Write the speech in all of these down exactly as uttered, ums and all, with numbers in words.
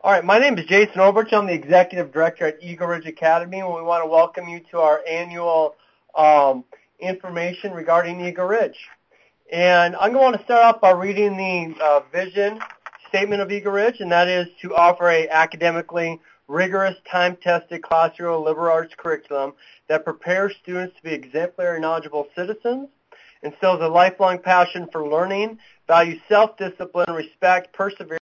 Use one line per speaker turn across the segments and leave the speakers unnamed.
All right, my name is Jason Oberch. I'm the Executive Director at Eagle Ridge Academy, and we want to welcome you to our annual um, information regarding Eagle Ridge. And I'm going to start off by reading the uh, vision statement of Eagle Ridge, and that is to offer a academically rigorous, time-tested classroom liberal arts curriculum that prepares students to be exemplary, knowledgeable citizens, instills a lifelong passion for learning, values self-discipline, respect, perseverance,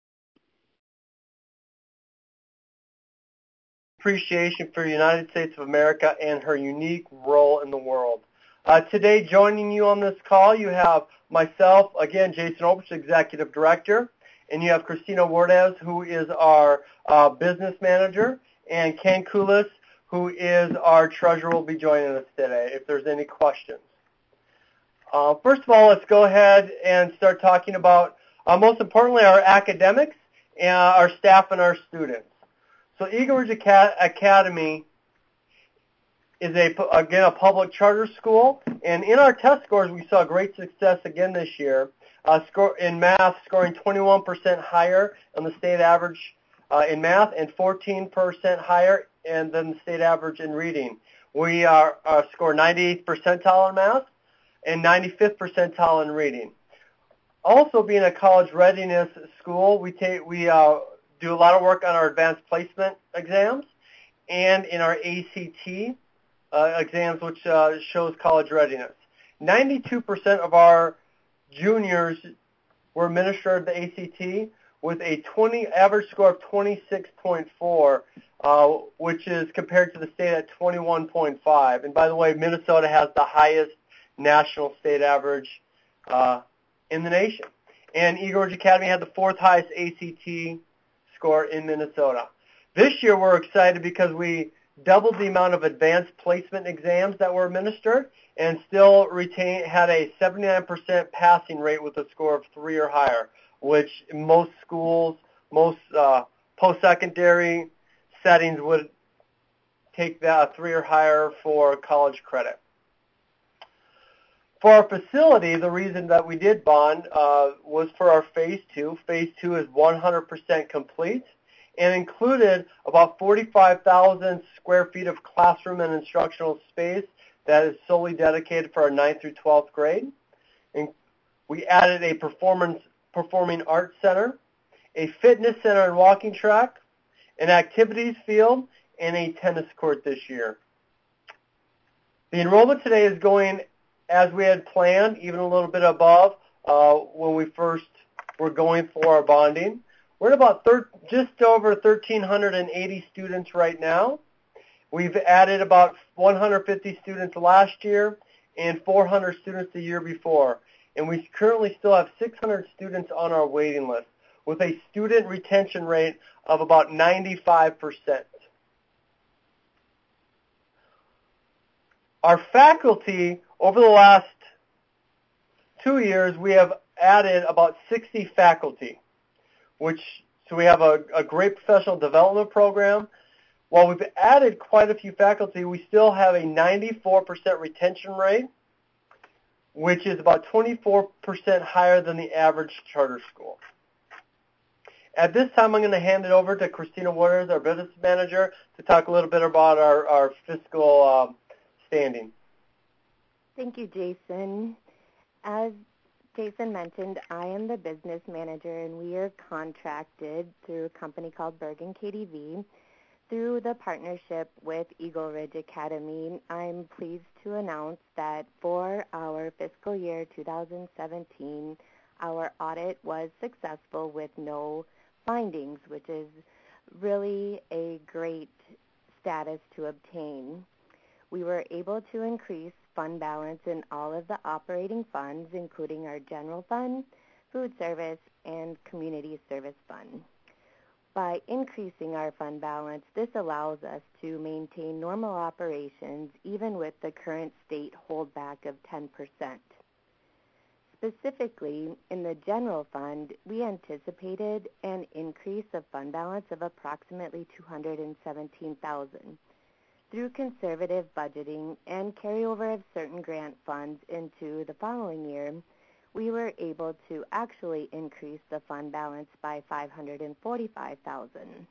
appreciation for the United States of America and her unique role in the world. Uh, today, joining you on this call, you have myself, again, Jason Oberch, Executive Director, and you have Christina Wardez, who is our uh, Business Manager, and Ken Kulis, who is our Treasurer, will be joining us today if there's any questions. Uh, first of all, let's go ahead and start talking about, uh, most importantly, our academics, and our staff, and our students. So Eagle Ridge Academy is, a, again, a public charter school, and in our test scores, we saw great success again this year. Uh, score, in math, scoring twenty-one percent higher on the state average uh, in math and fourteen percent higher and than the state average in reading. We are uh, score ninety-eighth percentile in math and ninety-fifth percentile in reading. Also, being a college readiness school, we take we uh, do a lot of work on our advanced placement exams and in our A C T uh, exams, which uh, shows college readiness. ninety-two percent of our juniors were administered the A C T with a twenty average score of twenty-six point four, uh, which is compared to the state at twenty-one point five. And by the way, Minnesota has the highest national state average uh, in the nation. And Eagle Ridge Academy had the fourth highest A C T score in Minnesota. This year we're excited because we doubled the amount of advanced placement exams that were administered and still retain, had a seventy-nine percent passing rate with a score of three or higher, which in most schools, most uh, post-secondary settings would take that three or higher for college credit. For our facility, the reason that we did bond uh, was for our Phase two. Phase two is one hundred percent complete and included about forty-five thousand square feet of classroom and instructional space that is solely dedicated for our ninth through twelfth grade. And we added a performance performing arts center, a fitness center and walking track, an activities field, and a tennis court this year. The enrollment today is going as we had planned, even a little bit above uh, when we first were going for our bonding. We're at about thir- just over one thousand three hundred eighty students right now. We've added about one hundred fifty students last year and four hundred students the year before. And we currently still have six hundred students on our waiting list with a student retention rate of about ninety-five percent. Our faculty, over the last two years, we have added about sixty faculty, which so we have a, a great professional development program. While we've added quite a few faculty, we still have a ninety-four percent retention rate, which is about twenty-four percent higher than the average charter school. At this time, I'm going to hand it over to Christina Waters, our business manager, to talk a little bit about our, our fiscal um, standing.
Thank you, Jason. As Jason mentioned, I am the business manager, and we are contracted through a company called Bergen K D V. Through the partnership with Eagle Ridge Academy, I'm pleased to announce that for our fiscal year two thousand seventeen, our audit was successful with no findings, which is really a great status to obtain. We were able to increase fund balance in all of the operating funds, including our general fund, food service, and community service fund. By increasing our fund balance, this allows us to maintain normal operations even with the current state holdback of ten percent. Specifically, in the general fund, we anticipated an increase of fund balance of approximately two hundred seventeen thousand dollars. Through conservative budgeting and carryover of certain grant funds into the following year, we were able to actually increase the fund balance by five hundred forty-five thousand dollars.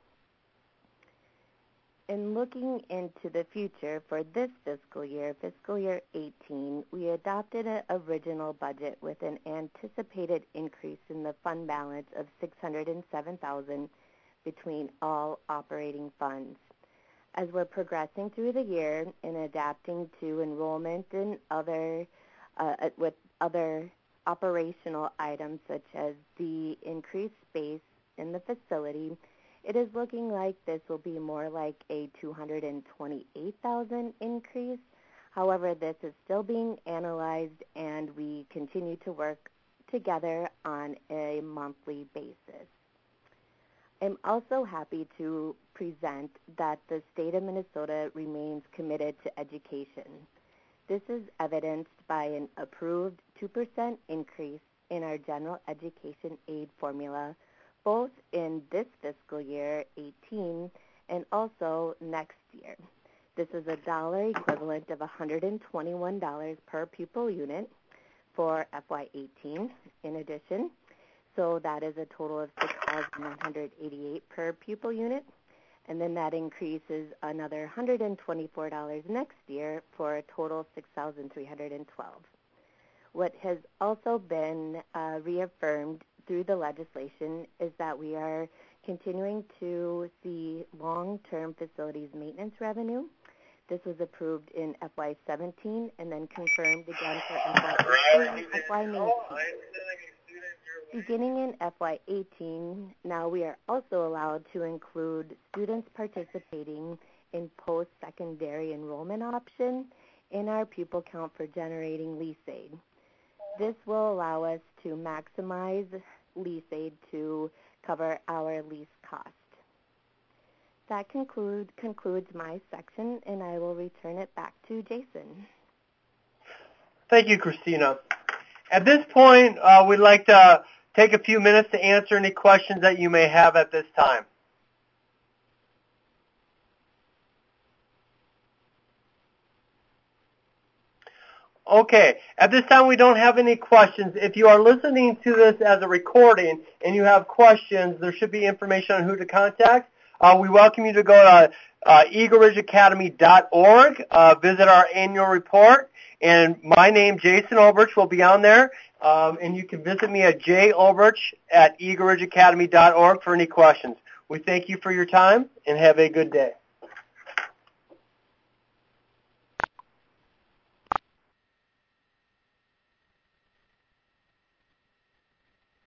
In looking into the future for this fiscal year, fiscal year eighteen, we adopted an original budget with an anticipated increase in the fund balance of six hundred seven thousand dollars between all operating funds. As we're progressing through the year and adapting to enrollment and other uh, with other operational items such as the increased space in the facility, it is looking like this will be more like a two hundred twenty-eight thousand dollars increase. However, this is still being analyzed, and we continue to work together on a monthly basis. I'm also happy to present that the state of Minnesota remains committed to education. This is evidenced by an approved two percent increase in our general education aid formula, both in this fiscal year eighteen and also next year. This is a dollar equivalent of one hundred twenty-one dollars per pupil unit for F Y eighteen in addition. So that is a total of six thousand one hundred eighty-eight dollars per pupil unit. And then that increases another one hundred twenty-four dollars next year for a total of six thousand three hundred twelve dollars. What has also been uh, reaffirmed through the legislation is that we are continuing to see long-term facilities maintenance revenue. This was approved in F Y seventeen and then confirmed again for F Y eighteen and F Y nineteen. Beginning in F Y eighteen, now we are also allowed to include students participating in post-secondary enrollment option in our pupil count for generating lease aid. This will allow us to maximize lease aid to cover our lease cost. That conclude, concludes my section, and I will return it back to Jason.
Thank you, Christina. At this point, uh, we'd like to take a few minutes to answer any questions that you may have at this time. Okay, at this time we don't have any questions. If you are listening to this as a recording and you have questions, there should be information on who to contact. Uh, we welcome you to go to uh, eagle ridge academy dot org, uh, visit our annual report, and my name, Jason Ulbrich, will be on there, um, and you can visit me at j ulbrich at eagle ridge academy dot org for any questions. We thank you for your time, and have a good day.